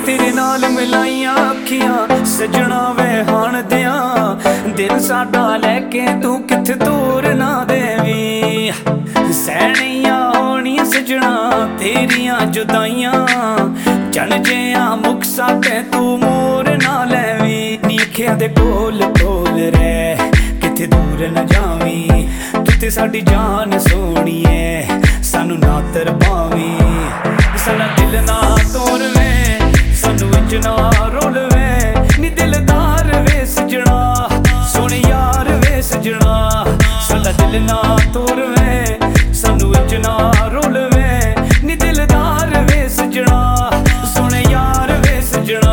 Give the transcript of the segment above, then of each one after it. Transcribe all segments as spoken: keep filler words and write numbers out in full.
तेरे नाल मिलाइया अखियां सजना वे हाण दियां दिल साडा लैके तू किथे दूर ना देवी सैनियां होनियां सजना तेरियां जुदाइयां चल जियां मुख साडे तू मोर ना लैवी नी अखियां दे कोल कोल रह किथे दूर न जावी तू ते साडी जान सोहणीए सानू ना तरपावी साडा दिल ना तोड़वे सानू इंज ना रोलवे नी दिलदार वे सजना सोहणे यार वे सजना साडा दिल ना तोड़वे सानू इंज ना रोलवे नी दिलदार वे सजना सोहणे यार वे सजना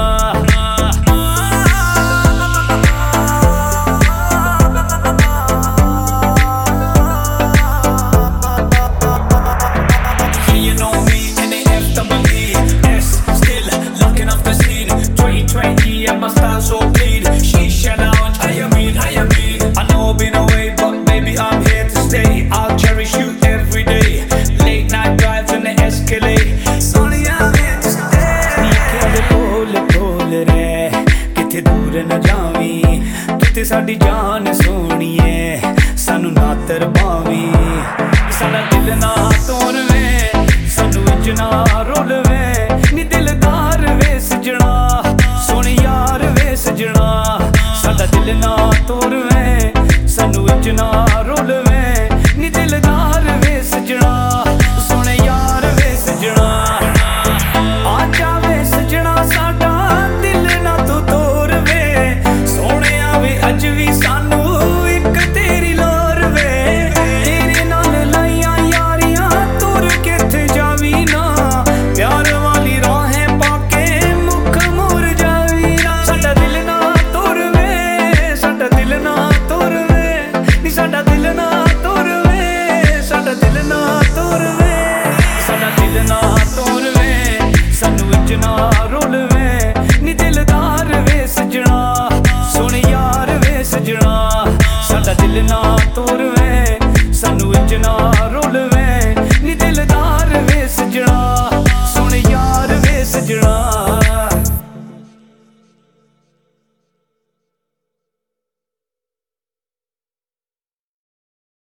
My style so clean, Shisha lounge, how you mean, how you mean I know I've been away, but baby I'm here to stay I'll cherish you every day Late night drives in the Escalade Only I'm here to stay नीके दे कोल कोल रह किथे दूर न Xavi तू ते साडी जान सोहणीए सानू ना तरपावी साडा दिल ना तोड़वे सानू इंज ना रोलवे नी दिलदार वे सजना सोहणे यार वे सजना साडा दिल ना तोड़वे